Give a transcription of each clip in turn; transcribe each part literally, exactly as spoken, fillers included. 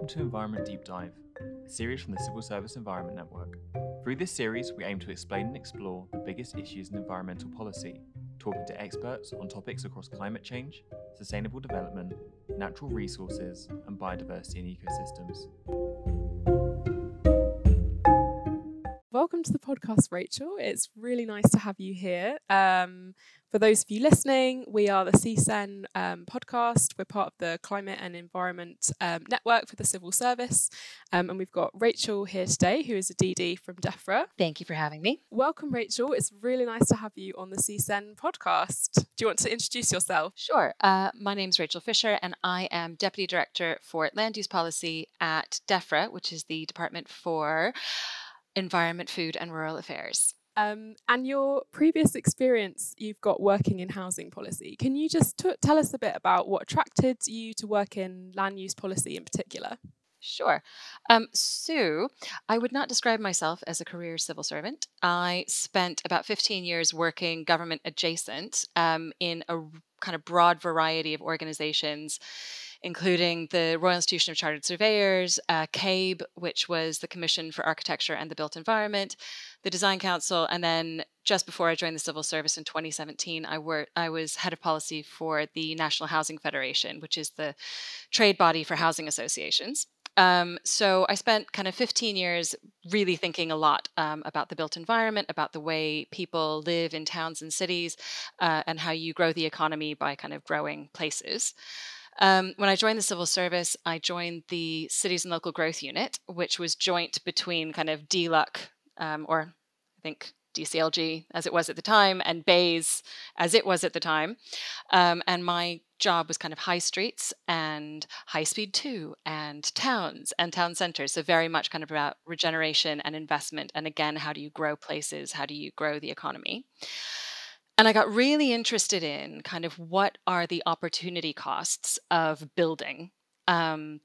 Welcome to Environment Deep Dive, a series from the Civil Service Environment Network. Through this series, we aim to explain and explore the biggest issues in environmental policy, talking to experts on topics across climate change, sustainable development, natural resources, and biodiversity and ecosystems. Welcome to the podcast, Rachel. It's really nice to have you here. Um, for those of you listening, we are the C S E N um, podcast. We're part of the Climate and Environment um, Network for the Civil Service. Um, and we've got Rachel here today, who is a D D from DEFRA. Thank you for having me. Welcome, Rachel. It's really nice to have you on the C S E N podcast. Do you want to introduce yourself? Sure. Uh, my name is Rachel Fisher, and I am Deputy Director for Land Use Policy at DEFRA, which is the Department for Environment, Food and Rural Affairs. Um, and your previous experience you've got working in housing policy. Can you just t- tell us a bit about what attracted you to work in land use policy in particular? Sure. Um, so I would not describe myself as a career civil servant. I spent about fifteen years working government adjacent um, in a kind of broad variety of organizations, including the Royal Institution of Chartered Surveyors, uh, C A B, which was the Commission for Architecture and the Built Environment, the Design Council, and then just before I joined the civil service in twenty seventeen, I, wor- I was head of policy for the National Housing Federation, which is the trade body for housing associations. Um, so I spent kind of fifteen years really thinking a lot um, about the built environment, about the way people live in towns and cities, uh, and how you grow the economy by kind of growing places. Um, when I joined the civil service, I joined the Cities and Local Growth Unit, which was joint between kind of D L U C, um, or I think D C L G as it was at the time, and B E I S as it was at the time. Um, and my job was kind of high streets and high speed two and towns and town centers. So very much kind of about regeneration and investment. And again, how do you grow places? How do you grow the economy? And I got really interested in kind of what are the opportunity costs of building um,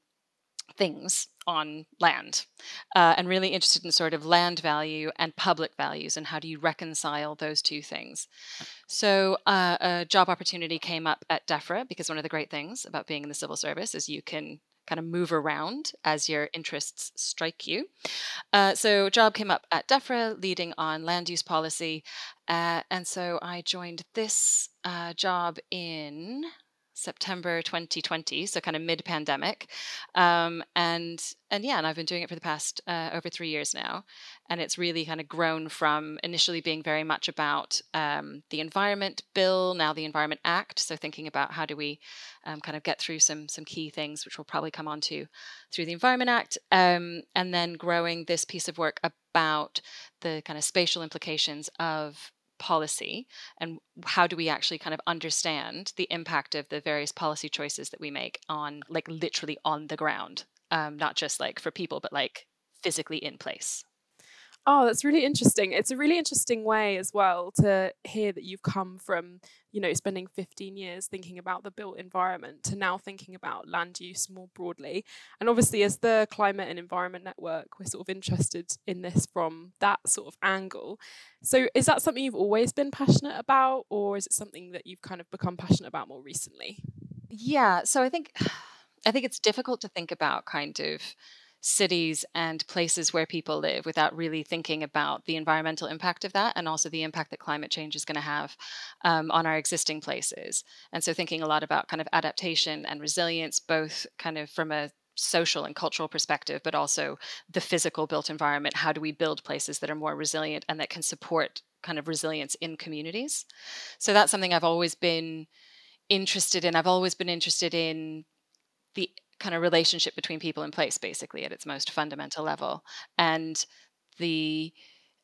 things on land, uh, and really interested in sort of land value and public values and how do you reconcile those two things. So uh, a job opportunity came up at DEFRA because one of the great things about being in the civil service is you can kind of move around as your interests strike you. Uh, so a job came up at DEFRA leading on land use policy. Uh, and so I joined this uh, job in September twenty twenty, so kind of mid-pandemic. Um, and and yeah, and I've been doing it for the past uh, over three years now. And it's really kind of grown from initially being very much about um, the Environment Bill, now the Environment Act. So thinking about how do we um, kind of get through some some key things, which we'll probably come on to through the Environment Act. Um, and then growing this piece of work about the kind of spatial implications of policy and how do we actually kind of understand the impact of the various policy choices that we make on, like, literally on the ground, um, not just like for people, but like physically in place. Oh, that's really interesting. It's a really interesting way as well to hear that you've come from, you know, spending fifteen years thinking about the built environment to now thinking about land use more broadly. And obviously, as the Climate and Environment Network, we're sort of interested in this from that sort of angle. So is that something you've always been passionate about, or is it something that you've kind of become passionate about more recently? Yeah, so I think I think it's difficult to think about kind of cities and places where people live without really thinking about the environmental impact of that and also the impact that climate change is going to have um, on our existing places. And so thinking a lot about kind of adaptation and resilience, both kind of from a social and cultural perspective, but also the physical built environment. How do we build places that are more resilient and that can support kind of resilience in communities? So that's something I've always been interested in. I've always been interested in the kind of relationship between people and place, basically, at its most fundamental level, and the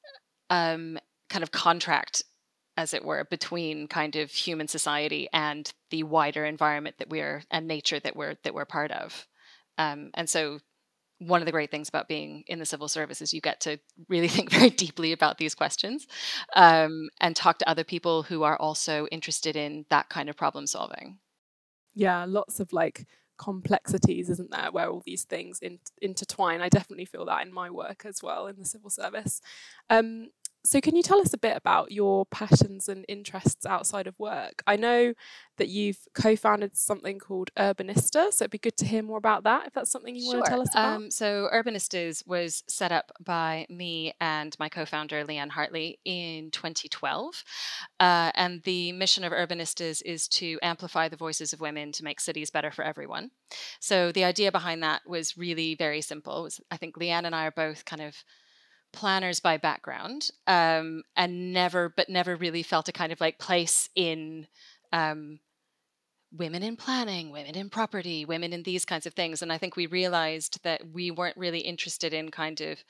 um, kind of contract, as it were, between kind of human society and the wider environment that we're and nature that we're that we're part of. Um, and so, one of the great things about being in the civil service is you get to really think very deeply about these questions, um, and talk to other people who are also interested in that kind of problem solving. Yeah, lots of like complexities, isn't there, where all these things in, intertwine. I definitely feel that in my work as well in the civil service. Um, so can you tell us a bit about your passions and interests outside of work? I know that you've co-founded something called Urbanista, so it'd be good to hear more about that, if that's something you Sure. want to tell us about. Um, so Urbanistas was set up by me and my co-founder, Leanne Hartley, in twenty twelve. Uh, and the mission of Urbanistas is to amplify the voices of women to make cities better for everyone. So the idea behind that was really very simple. It was, I think Leanne and I are both kind of planners by background, um, and never, but never really felt a kind of like place in um, women in planning, women in property, women in these kinds of things. And I think we realized that we weren't really interested in kind of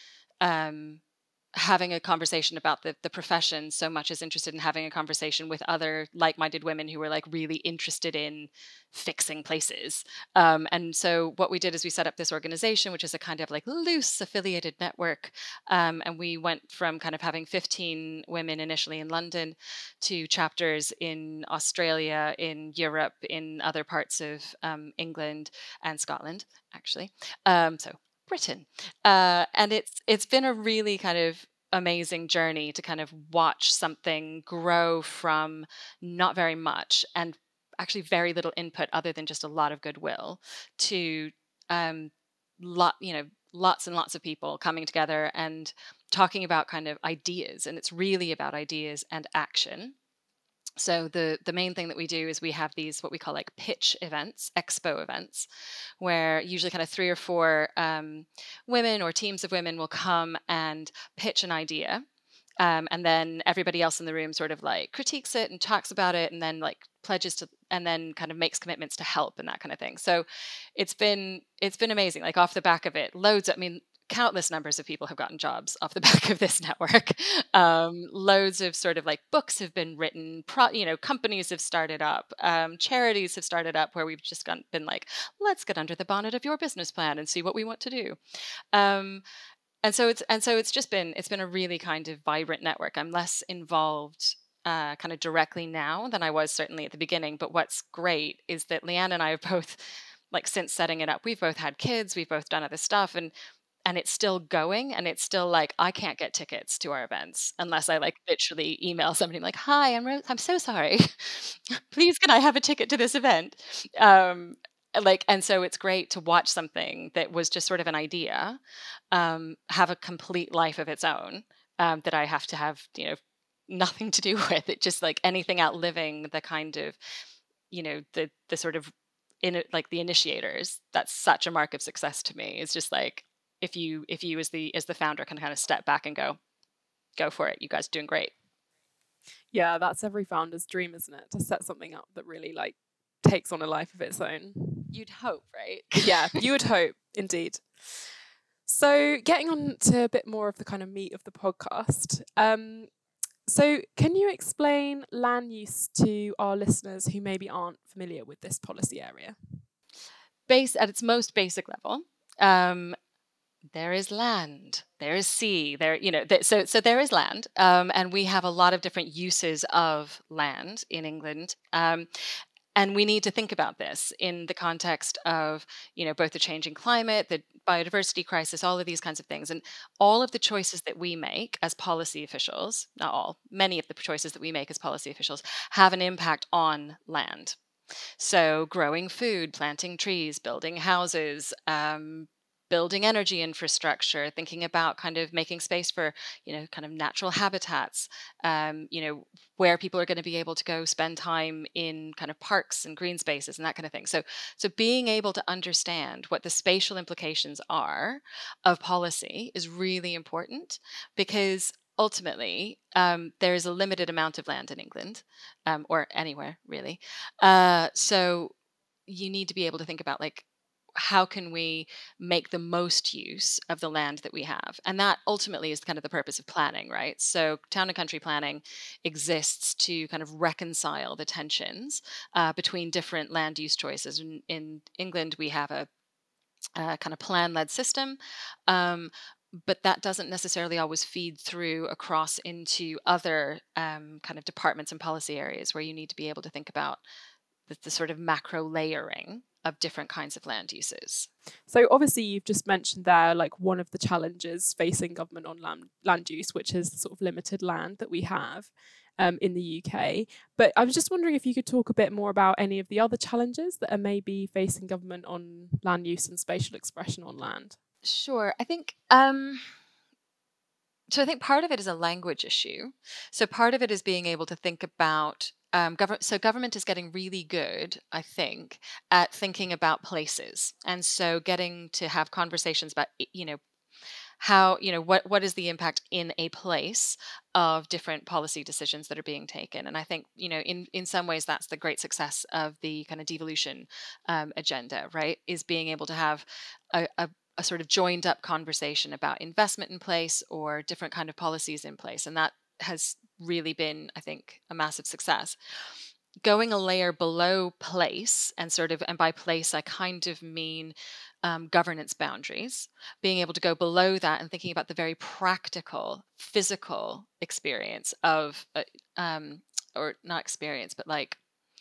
um, having a conversation about the, the profession so much as interested in having a conversation with other like-minded women who were like really interested in fixing places. Um, and so what we did is we set up this organization, which is a kind of like loose affiliated network. Um, and we went from kind of having fifteen women initially in London to chapters in Australia, in Europe, in other parts of um, England and Scotland, actually. Um, so Britain. Uh, and it's it's been a really kind of amazing journey to kind of watch something grow from not very much and actually very little input other than just a lot of goodwill to um, lot you know lots and lots of people coming together and talking about kind of ideas. And it's really about ideas and action. So the the main thing that we do is we have these what we call like pitch events, expo events, where usually kind of three or four um, women or teams of women will come and pitch an idea. Um, and then everybody else in the room sort of like critiques it and talks about it and then like pledges to and then kind of makes commitments to help and that kind of thing. So it's been it's been amazing. Like off the back of it, loads of, I mean, countless numbers of people have gotten jobs off the back of this network. Um, loads of sort of like books have been written, pro, you know, companies have started up, um, charities have started up where we've just gone, been like, let's get under the bonnet of your business plan and see what we want to do. Um, and so it's and so it's just been it's been a really kind of vibrant network. I'm less involved uh, kind of directly now than I was certainly at the beginning. But what's great is that Leanne and I have both, like since setting it up, we've both had kids, we've both done other stuff, and and it's still going, and it's still like I can't get tickets to our events unless I like literally email somebody like, "Hi, I'm Ro- I'm so sorry. Please, can I have a ticket to this event?" Um, like, and so it's great to watch something that was just sort of an idea um, have a complete life of its own um, that I have to have, you know, nothing to do with. It just like anything outliving the kind of, you know, the the sort of in it, like the initiators. That's such a mark of success to me. It's just like if you if you as the as the founder can kind of step back and go, go for it. You guys are doing great. Yeah, that's every founder's dream, isn't it? To set something up that really like takes on a life of its own. You'd hope, right? Yeah, you would hope, indeed. So getting on to a bit more of the kind of meat of the podcast. Um, so can you explain land use to our listeners who maybe aren't familiar with this policy area? Base at its most basic level, um, there is land, there is sea, there, you know, th- so so there is land, um, and we have a lot of different uses of land in England. Um, and we need to think about this in the context of, you know, both the changing climate, the biodiversity crisis, all of these kinds of things. And all of the choices that we make as policy officials, not all, many of the choices that we make as policy officials have an impact on land. So growing food, planting trees, building houses, um, building energy infrastructure, thinking about kind of making space for, you know, kind of natural habitats, um, you know, where people are going to be able to go spend time in kind of parks and green spaces and that kind of thing. So, so being able to understand what the spatial implications are of policy is really important because ultimately um, there is a limited amount of land in England um, or anywhere really. Uh, so you need to be able to think about like, how can we make the most use of the land that we have? And that ultimately is kind of the purpose of planning, right? So town and country planning exists to kind of reconcile the tensions uh, between different land use choices. In, in England, we have a, a kind of plan-led system. Um, but that doesn't necessarily always feed through across into other um, kind of departments and policy areas where you need to be able to think about the, the sort of macro layering of different kinds of land uses. So obviously you've just mentioned there like one of the challenges facing government on land, land use, which is the sort of limited land that we have um, in the U K. But I was just wondering if you could talk a bit more about any of the other challenges that are maybe facing government on land use and spatial expression on land. Sure. I think um, so. I think part of it is a language issue. So part of it is being able to think about um, government. So government is getting really good, I think, at thinking about places, and so getting to have conversations about, you know, how, you know, what what is the impact in a place of different policy decisions that are being taken. And I think, you know, in in some ways that's the great success of the kind of devolution um, agenda, right? Is being able to have a, a a sort of joined up conversation about investment in place or different kind of policies in place. And that has really been, I think, a massive success. Going a layer below place, and sort of, and by place, I kind of mean um, governance boundaries, being able to go below that and thinking about the very practical, physical experience of, uh, um, or not experience, but like,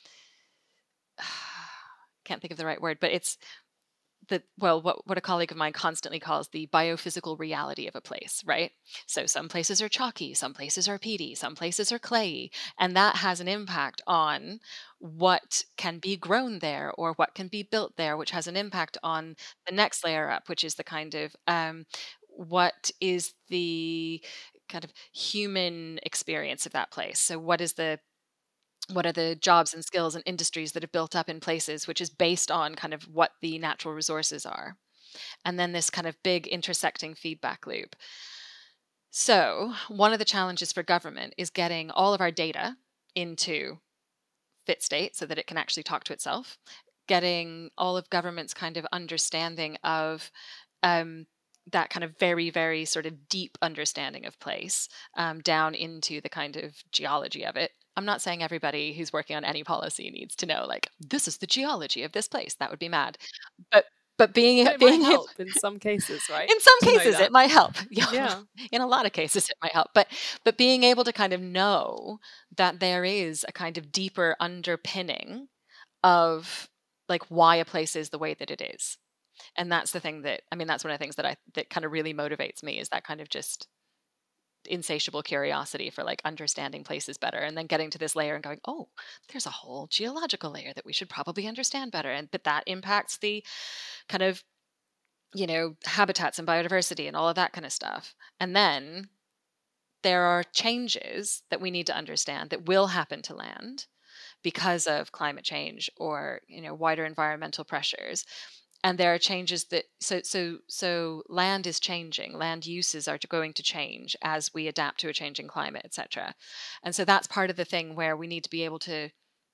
can't think of the right word, but it's, the well what, what a colleague of mine constantly calls the biophysical reality of a place, right? So some places are chalky, some places are peaty, some places are clayey, and that has an impact on what can be grown there or what can be built there, which has an impact on the next layer up, which is the kind of um, what is the kind of human experience of that place. So what is the what are the jobs and skills and industries that have built up in places, which is based on kind of what the natural resources are. And then this kind of big intersecting feedback loop. So one of the challenges for government is getting all of our data into fit state so that it can actually talk to itself, getting all of government's kind of understanding of um, that kind of very, very sort of deep understanding of place um, down into the kind of geology of it. I'm not saying everybody who's working on any policy needs to know, like, this is the geology of this place. That would be mad. But but being But it being might able, help in some cases, right? in some to know cases that. it might help. Yeah. In a lot of cases it might help. But but being able to kind of know that there is a kind of deeper underpinning of like why a place is the way that it is. And that's the thing that, I mean, that's one of the things that I that kind of really motivates me, is that kind of just insatiable curiosity for like understanding places better, and then getting to this layer and going, oh, there's a whole geological layer that we should probably understand better, and but that impacts the kind of, you know, habitats and biodiversity and all of that kind of stuff. And then there are changes that we need to understand that will happen to land because of climate change or, you know, wider environmental pressures. And there are changes that so so so land is changing, land uses are going to change as we adapt to a changing climate, et cetera. And so that's part of the thing where we need to be able to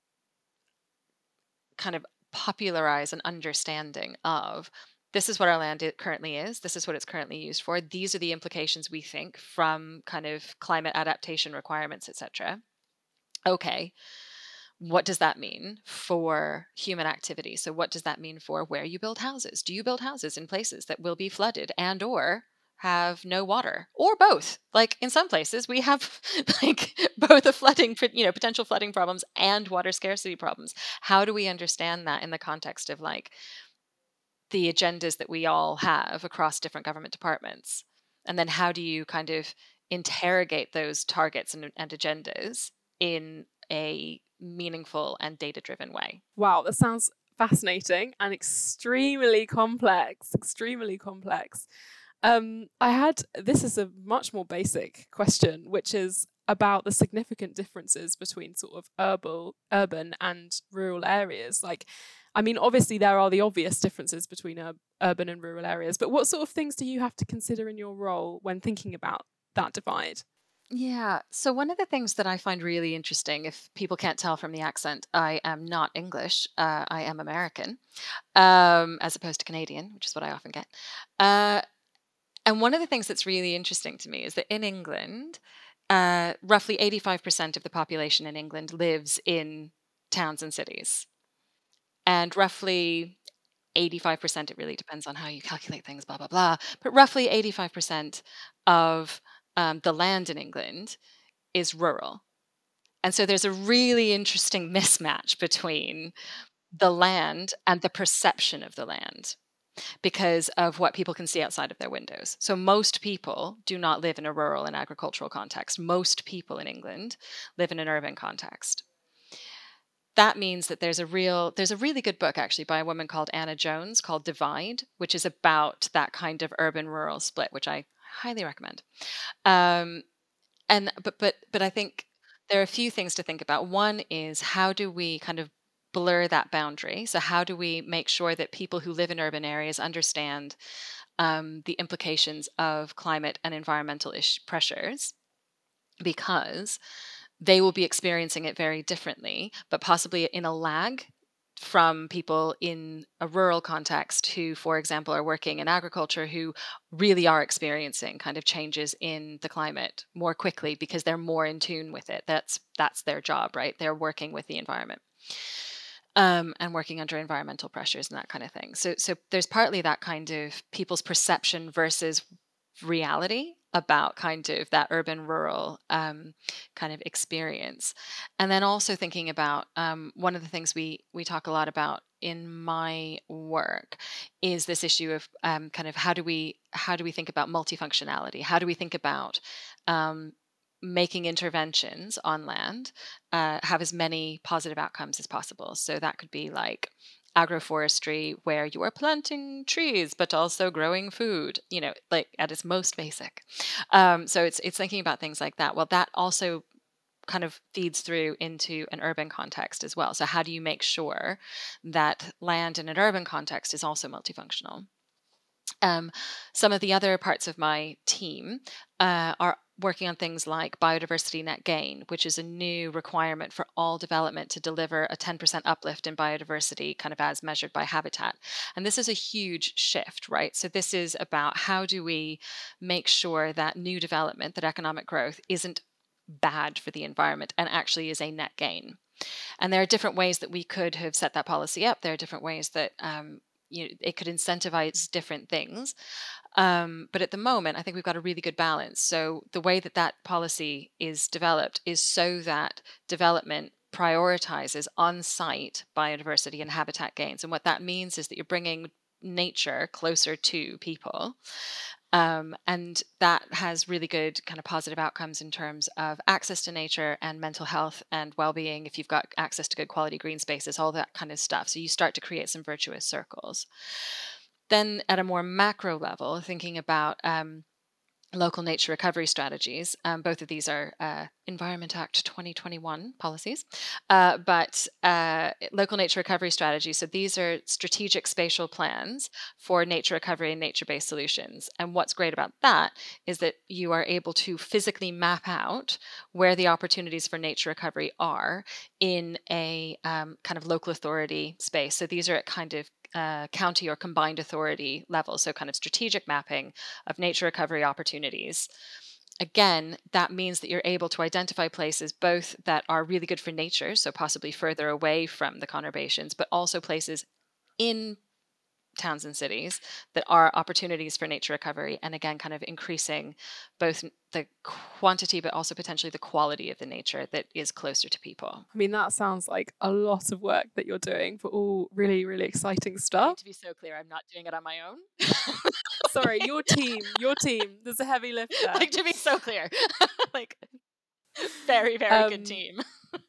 kind of popularize an understanding of, this is what our land currently is, this is what it's currently used for, these are the implications we think from kind of climate adaptation requirements, et cetera. Okay. What does that mean for human activity? So what does that mean for where you build houses? Do you build houses in places that will be flooded and or have no water, or both? Like in some places we have like both a flooding, you know, potential flooding problems and water scarcity problems. How do we understand that in the context of like the agendas that we all have across different government departments? And then how do you kind of interrogate those targets and, and agendas in a meaningful and data-driven way? Wow, that sounds fascinating and extremely complex, extremely complex. Um, I had, this is a much more basic question, which is about the significant differences between sort of urban, urban and rural areas. Like, I mean, obviously there are the obvious differences between ur- urban and rural areas, but what sort of things do you have to consider in your role when thinking about that divide? Yeah. So one of the things that I find really interesting, if people can't tell from the accent, I am not English. Uh, I am American, um, as opposed to Canadian, which is what I often get. Uh, and one of the things that's really interesting to me is that in England, uh, roughly eighty-five percent of the population in England lives in towns and cities. And roughly eighty-five percent, it really depends on how you calculate things, blah, blah, blah. But roughly eighty-five percent of Um, the land in England is rural. And so there's a really interesting mismatch between the land and the perception of the land because of what people can see outside of their windows. So most people do not live in a rural and agricultural context. Most people in England live in an urban context. That means that there's a real, there's a really good book actually by a woman called Anna Jones called Divide, which is about that kind of urban-rural split, which I highly recommend. Um, and but but but I think there are a few things to think about. One is, how do we kind of blur that boundary? So how do we make sure that people who live in urban areas understand um, the implications of climate and environmental ish pressures? Because they will be experiencing it very differently, but possibly in a lag from people in a rural context who, for example, are working in agriculture, who really are experiencing kind of changes in the climate more quickly because they're more in tune with it. That's that's their job, right? They're working with the environment. Um, and working under environmental pressures and that kind of thing. So, so there's partly that kind of people's perception versus reality about kind of that urban rural um, kind of experience. And then also thinking about um, one of the things we we talk a lot about in my work is this issue of um, kind of how do we how do we think about multifunctionality? How do we think about um, making interventions on land uh, have as many positive outcomes as possible? So that could be like agroforestry, where you are planting trees but also growing food, you know, like at its most basic. Um, so it's it's thinking about things like that. Well, that also kind of feeds through into an urban context as well. So how do you make sure that land in an urban context is also multifunctional? Um, some of the other parts of my team uh, are working on things like biodiversity net gain, which is a new requirement for all development to deliver a ten percent uplift in biodiversity, kind of as measured by habitat. And this is a huge shift, right? So this is about how do we make sure that new development, that economic growth isn't bad for the environment and actually is a net gain. And there are different ways that we could have set that policy up. There are different ways that um, you know, it could incentivize different things. Um, but at the moment, I think we've got a really good balance. So the way that that policy is developed is so that development prioritizes on-site biodiversity and habitat gains. And what that means is that you're bringing nature closer to people. Um, and that has really good kind of positive outcomes in terms of access to nature and mental health and well-being. If you've got access to good quality green spaces, all that kind of stuff. So you start to create some virtuous circles. Then at a more macro level, thinking about um, local nature recovery strategies. Um, both of these are uh, Environment Act twenty twenty-one policies, uh, but uh, local nature recovery strategies. So these are strategic spatial plans for nature recovery and nature-based solutions. And what's great about that is that you are able to physically map out where the opportunities for nature recovery are in a um, kind of local authority space. So these are at kind of Uh, county or combined authority level, so kind of strategic mapping of nature recovery opportunities. Again, that means that you're able to identify places both that are really good for nature, so possibly further away from the conurbations, but also places in towns and cities that are opportunities for nature recovery, and again, kind of increasing both the quantity but also potentially the quality of the nature that is closer to people. I mean, that sounds like a lot of work that you're doing for all really, really exciting stuff. To be so clear, I'm not doing it on my own. Sorry, your team, your team. There's a heavy lift there. Like, to be so clear, like very, very um, good team.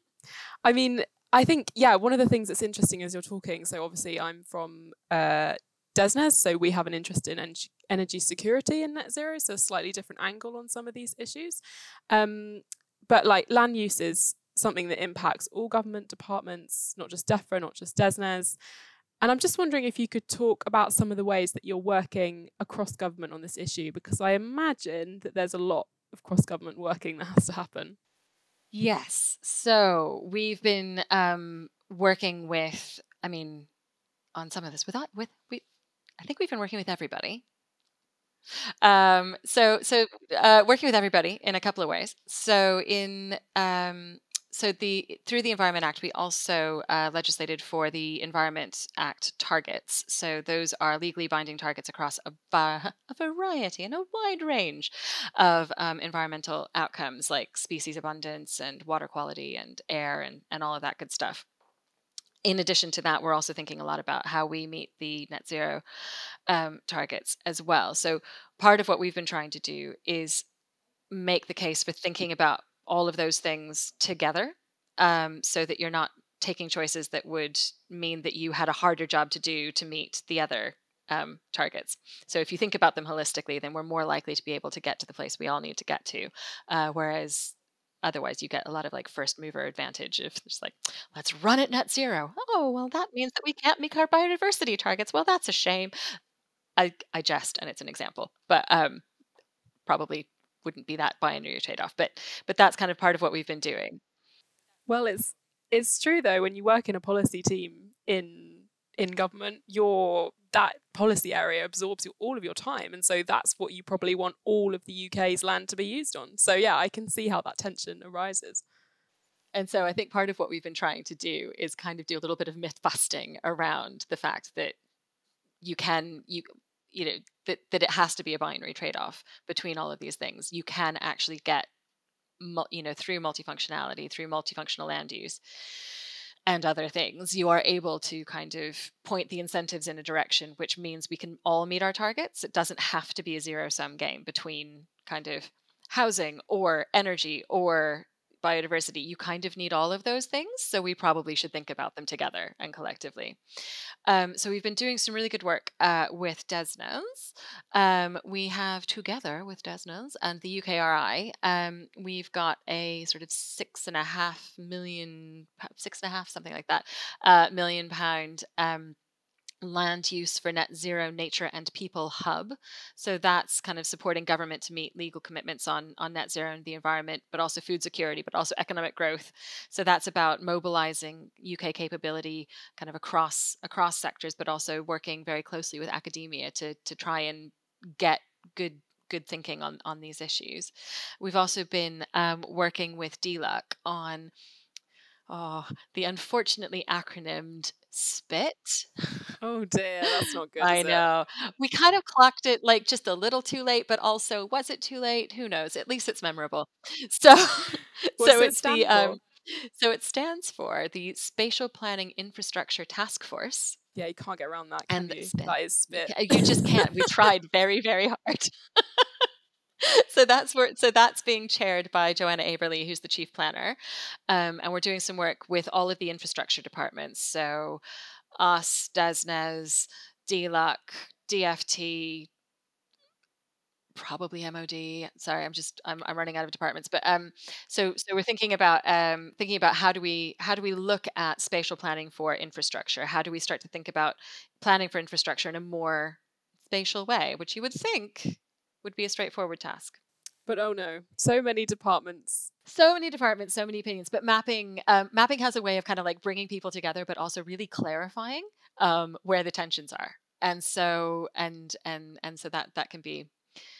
I mean, I think, yeah, one of the things that's interesting as you're talking, so obviously I'm from uh, DESNZ, so we have an interest in en- energy security and net zero, so a slightly different angle on some of these issues. Um, but like land use is something that impacts all government departments, not just DEFRA, not just DESNZ. And I'm just wondering if you could talk about some of the ways that you're working across government on this issue, because I imagine that there's a lot of cross-government working that has to happen. Yes. So we've been um, working with, I mean, on some of this with, with, we, I think we've been working with everybody. Um, so, so uh, working with everybody in a couple of ways. So in, um, so the through the Environment Act, we also uh, legislated for the Environment Act targets. So those are legally binding targets across a, va- a variety and a wide range of um, environmental outcomes like species abundance and water quality and air and, and all of that good stuff. in addition to that, we're also thinking a lot about how we meet the net zero um, targets as well. So part of what we've been trying to do is make the case for thinking about all of those things together, um, so that you're not taking choices that would mean that you had a harder job to do to meet the other um, targets. So if you think about them holistically, then we're more likely to be able to get to the place we all need to get to. Uh, whereas otherwise you get a lot of like first mover advantage if it's like, let's run at net zero. Oh, well, that means that we can't meet our biodiversity targets. Well, that's a shame. I, I jest, and it's an example, but um, probably wouldn't be that binary trade-off. But but that's kind of part of what we've been doing. Well, it's it's true though, when you work in a policy team in in government, your that policy area absorbs your, all of your time, and so that's what you probably want all of the U K's land to be used on. So yeah, I can see how that tension arises. And so I think part of what we've been trying to do is kind of do a little bit of myth busting around the fact that you can you you know that that it has to be a binary trade-off between all of these things. You can actually get, you know, through multifunctionality, through multifunctional land use and other things, you are able to kind of point the incentives in a direction which means we can all meet our targets. It doesn't have to be a zero-sum game between kind of housing or energy or biodiversity. You kind of need all of those things. So we probably should think about them together and collectively. Um, so we've been doing some really good work uh, with DESNZ. Um, we have, together with DESNZ and the U K R I, um, we've got a sort of six and a half million, six and a half, something like that, uh, million pound um, land use for net zero nature and people hub. So that's kind of supporting government to meet legal commitments on on net zero and the environment, but also food security, but also economic growth. So that's about mobilizing U K capability kind of across across sectors, but also working very closely with academia to to try and get good good thinking on on these issues. We've also been um, working with D L U C on oh the unfortunately acronymed SPIT. Oh dear, that's not good. I is know. We kind of clocked it like just a little too late, but also was it too late? Who knows? At least it's memorable. So, What's so it it's stand the um, for? so it stands for the Spatial Planning Infrastructure Task Force, Yeah, you can't get around that, can and the you? SPIT. That is You, spit. ca- you just can't. We tried very, very hard. So that's where so that's being chaired by Joanna Aberley, who's the chief planner, um, and we're doing some work with all of the infrastructure departments. So us, DESNZ, D L U C, D F T, probably M O D. Sorry, I'm just I'm I'm running out of departments. But um, so so we're thinking about um thinking about how do we how do we look at spatial planning for infrastructure? How do we start to think about planning for infrastructure in a more spatial way, which you would think would be a straightforward task. But oh no, so many departments. So many departments, so many opinions. But mapping, um, mapping has a way of kind of like bringing people together, but also really clarifying um, where the tensions are. And so, and and and so that that can be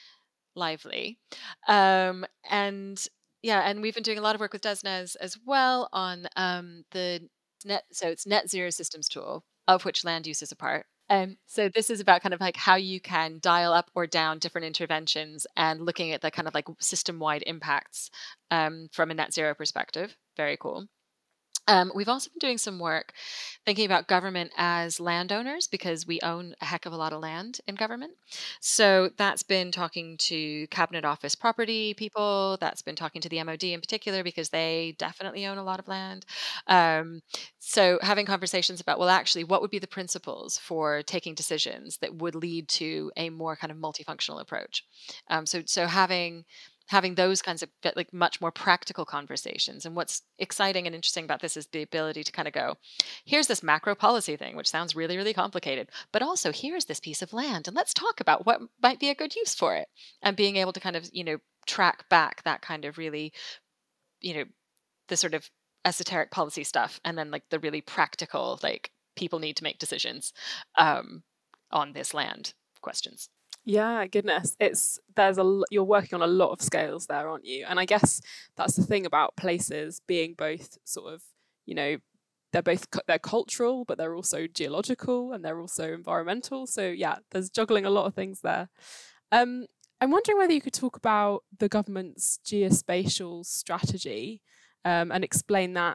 lively. Um, and yeah, and we've been doing a lot of work with DESNZ as well on um, the net. So it's Net Zero Systems Tool, of which land use is a part. Um, so this is about kind of like how you can dial up or down different interventions and looking at the kind of like system-wide impacts um, from a net zero perspective. Very cool. Um, we've also been doing some work thinking about government as landowners because we own a heck of a lot of land in government. So that's been talking to Cabinet Office property people. That's been talking to the M O D in particular because they definitely own a lot of land. Um, so having conversations about, well, actually, what would be the principles for taking decisions that would lead to a more kind of multifunctional approach? Um, so, so having having those kinds of like much more practical conversations. And what's exciting and interesting about this is the ability to kind of go, here's this macro policy thing, which sounds really, really complicated, but also here's this piece of land and let's talk about what might be a good use for it. And being able to kind of, you know, track back that kind of really, you know, the sort of esoteric policy stuff and then like the really practical, like people need to make decisions um, on this land questions. Yeah, goodness. It's there's a l- you're working on a lot of scales there, aren't you? And I guess that's the thing about places being both sort of, you know, they're both cu- they're cultural, but they're also geological and they're also environmental. So yeah, there's juggling a lot of things there. Um, I'm wondering whether you could talk about the government's geospatial strategy um, and explain that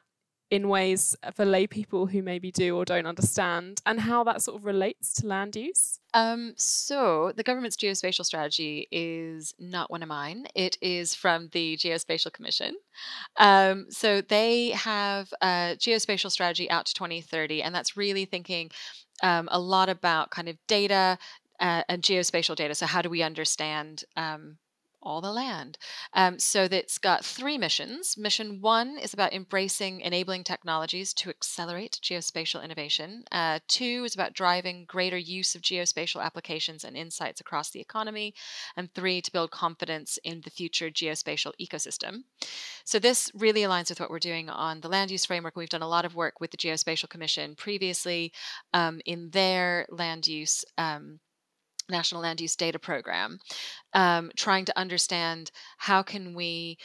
in ways for lay people who maybe do or don't understand, and how that sort of relates to land use? Um, so the government's geospatial strategy is not one of mine. It is from the Geospatial Commission. Um, so they have a geospatial strategy out to twenty thirty, and that's really thinking um, a lot about kind of data uh, and geospatial data. So how do we understand um, all the land? Um, so that's got three missions. Mission one is about embracing enabling technologies to accelerate geospatial innovation. Uh, two is about driving greater use of geospatial applications and insights across the economy. And three, to build confidence in the future geospatial ecosystem. So this really aligns with what we're doing on the land use framework. We've done a lot of work with the Geospatial Commission previously um, in their land use um, National Land Use Data Program, um, trying to understand how can we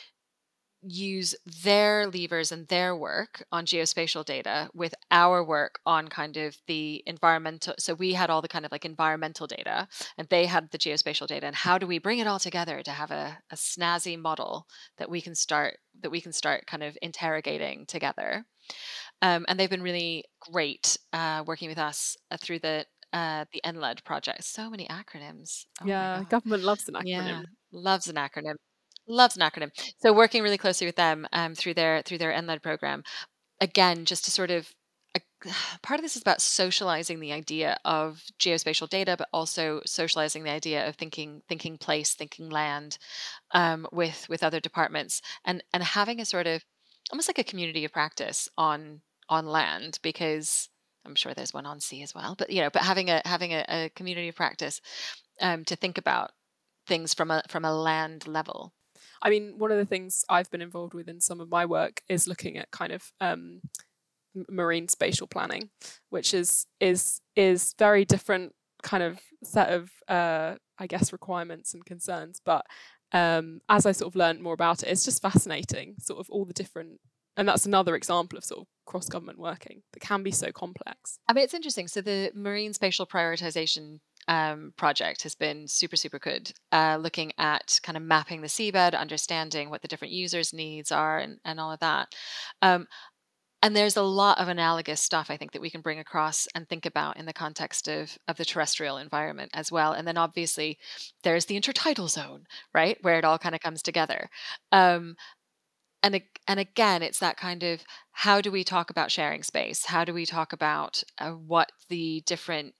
use their levers and their work on geospatial data with our work on kind of the environmental. So we had all the kind of like environmental data and they had the geospatial data, and how do we bring it all together to have a, a snazzy model that we can start that we can start kind of interrogating together. Um, and they've been really great uh, working with us uh, through the uh, the N L E D project. So many acronyms. Oh my Yeah, God. government loves an acronym. Yeah, loves an acronym. Loves an acronym. So working really closely with them um, through their through their N L E D program. Again, just to sort of uh, part of this is about socializing the idea of geospatial data, but also socializing the idea of thinking thinking place, thinking land um, with with other departments, and and having a sort of almost like a community of practice on on land, because I'm sure there's one on sea as well. But you know, but having a having a, a community of practice um, to think about things from a from a land level. I mean, one of the things I've been involved with in some of my work is looking at kind of um, marine spatial planning, which is is is very different kind of set of uh, I guess requirements and concerns. But um, as I sort of learned more about it, it's just fascinating, sort of all the different. And that's another example of sort of cross-government working that can be so complex. I mean, it's interesting. So the Marine Spatial Prioritization um, project has been super, super good, uh, looking at kind of mapping the seabed, understanding what the different users' needs are, and, and all of that. Um, and there's a lot of analogous stuff, I think, that we can bring across and think about in the context of, of the terrestrial environment as well. And then obviously there's the intertidal zone, right, where it all kind of comes together. Um, And and again, it's that kind of, how do we talk about sharing space? How do we talk about uh, what the different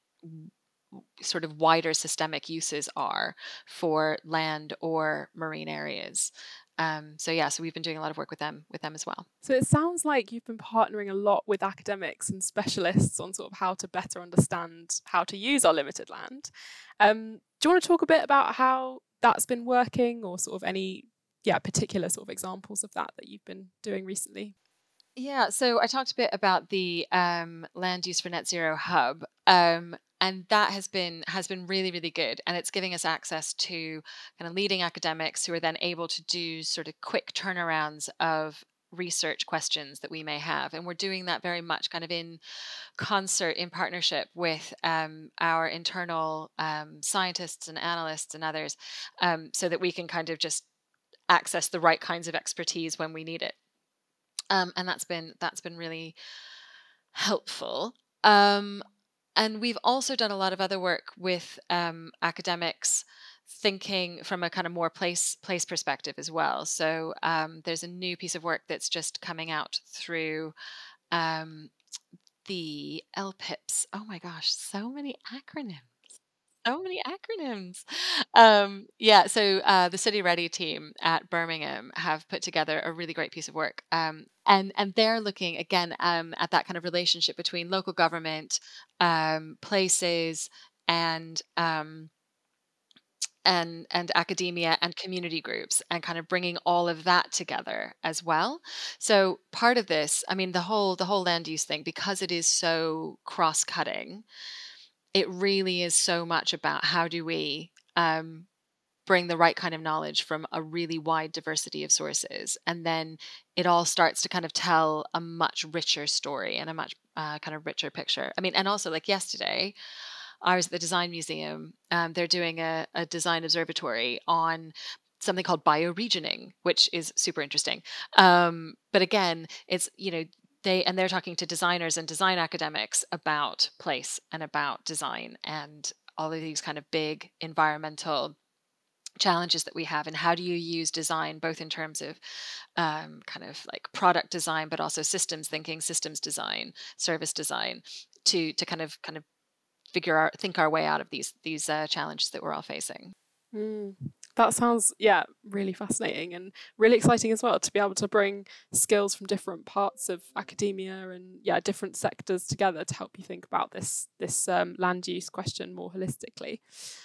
sort of wider systemic uses are for land or marine areas? Um, so yeah, so we've been doing a lot of work with them with them as well. So it sounds like you've been partnering a lot with academics and specialists on sort of how to better understand how to use our limited land. Um, do you want to talk a bit about how that's been working, or sort of any yeah, particular sort of examples of that that you've been doing recently? Yeah, so I talked a bit about the um, Land Use for Net Zero Hub, um, and that has been has been really, really good, and it's giving us access to kind of leading academics who are then able to do sort of quick turnarounds of research questions that we may have, and we're doing that very much kind of in concert, in partnership with um, our internal um, scientists and analysts and others, um, so that we can kind of just access the right kinds of expertise when we need it. Um, and that's been that's been really helpful. Um, and we've also done a lot of other work with um, academics, thinking from a kind of more place place perspective as well. So um, there's a new piece of work that's just coming out through um, the L P I P S. Oh my gosh, so many acronyms. So many acronyms. Um, yeah, so uh, the City Ready team at Birmingham have put together a really great piece of work. Um, and, and they're looking, again, um, at that kind of relationship between local government, um, places, and um, and and academia and community groups, and kind of bringing all of that together as well. So part of this, I mean, the whole the whole land use thing, because it is so cross-cutting, it really is so much about how do we um, bring the right kind of knowledge from a really wide diversity of sources. And then it all starts to kind of tell a much richer story and a much uh, kind of richer picture. I mean, and also like yesterday, I was at the Design Museum. Um, they're doing a, a design observatory on something called bioregioning, which is super interesting. Um, but again, it's, you know, they and they're talking to designers and design academics about place and about design and all of these kind of big environmental challenges that we have, and how do you use design both in terms of um, kind of like product design, but also systems thinking, systems design, service design, to to kind of kind of figure out, think our way out of these these uh, challenges that we're all facing. Mm. That sounds, yeah, really fascinating and really exciting as well, to be able to bring skills from different parts of academia and, yeah, different sectors together to help you think about this this um, land use question more holistically.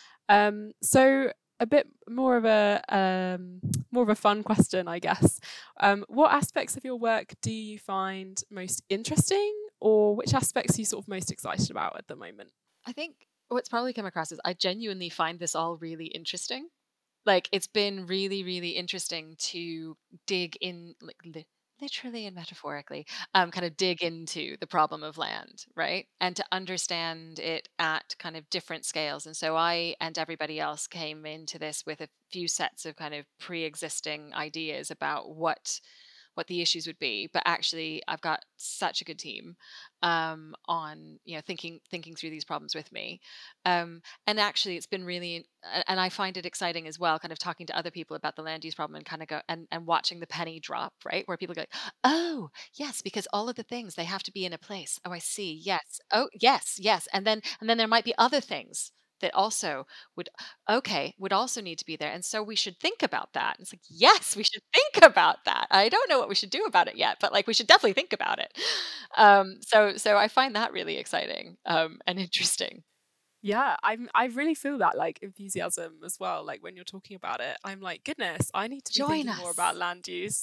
Um, so a bit more of a um, more of a fun question, I guess. Um, what aspects of your work do you find most interesting, or which aspects are you sort of most excited about at the moment? I think what's probably come across is I genuinely find this all really interesting. Like, it's been really, really interesting to dig in, like li- literally and metaphorically, um, kind of dig into the problem of land, right? And to understand it at kind of different scales. And so I and everybody else came into this with a few sets of kind of pre-existing ideas about what what the issues would be, but actually I've got such a good team um, on, you know, thinking thinking through these problems with me, um, and actually it's been really, and I find it exciting as well, kind of talking to other people about the land use problem and kind of go and, and watching the penny drop, right, where people go, oh yes, because all of the things, they have to be in a place. Oh, I see. Yes. Oh yes, yes. And then and then there might be other things that also would, okay, would also need to be there. And so we should think about that. It's like, yes, we should think about that. I don't know what we should do about it yet, but like we should definitely think about it. Um, so so I find that really exciting um, and interesting. Yeah, I'm I really feel that like enthusiasm as well. Like when you're talking about it, I'm like, goodness, I need to be Join thinking us. more about land use.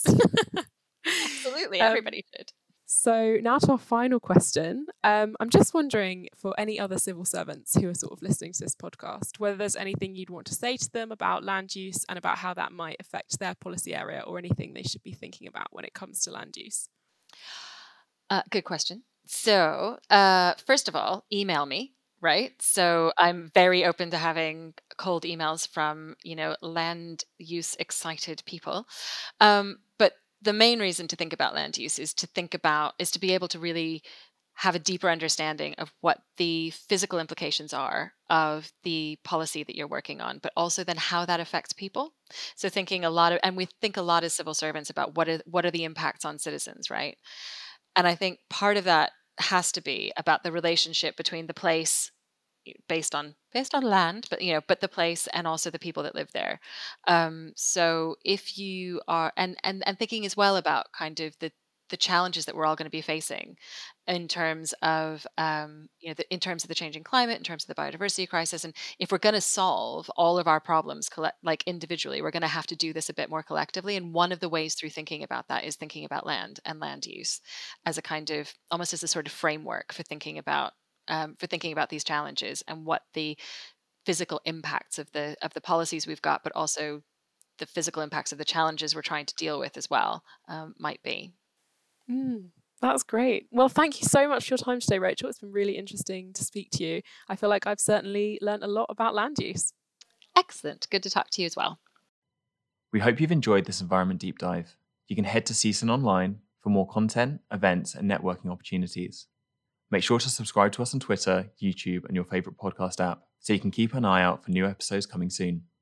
Absolutely, Um, everybody should. So now to our final question. Um, I'm just wondering, for any other civil servants who are sort of listening to this podcast, whether there's anything you'd want to say to them about land use and about how that might affect their policy area, or anything they should be thinking about when it comes to land use. Uh, good question. So uh, first of all, email me. Right. So I'm very open to having cold emails from, you know, land use excited people. Um, but the main reason to think about land use is to think about, is to be able to really have a deeper understanding of what the physical implications are of the policy that you're working on, but also then how that affects people. So thinking a lot of, and we think a lot as civil servants about what are, what are the impacts on citizens, right? And I think part of that has to be about the relationship between the place based on based on land, but you know, but the place and also the people that live there. Um, so if you are, and and and thinking as well about kind of the the challenges that we're all going to be facing in terms of um, you know, the, in terms of the changing climate, in terms of the biodiversity crisis, and if we're going to solve all of our problems collect, like individually, we're going to have to do this a bit more collectively. And one of the ways through thinking about that is thinking about land and land use as a kind of, almost as a sort of framework for thinking about um, for thinking about these challenges and what the physical impacts of the of the policies we've got, but also the physical impacts of the challenges we're trying to deal with as well um, might be. Mm, that's great. Well, thank you so much for your time today, Rachel. It's been really interesting to speak to you. I feel like I've certainly learnt a lot about land use. Excellent. Good to talk to you as well. We hope you've enjoyed this environment deep dive. You can head to C S E N online for more content, events, and networking opportunities. Make sure to subscribe to us on Twitter, YouTube, and your favourite podcast app so you can keep an eye out for new episodes coming soon.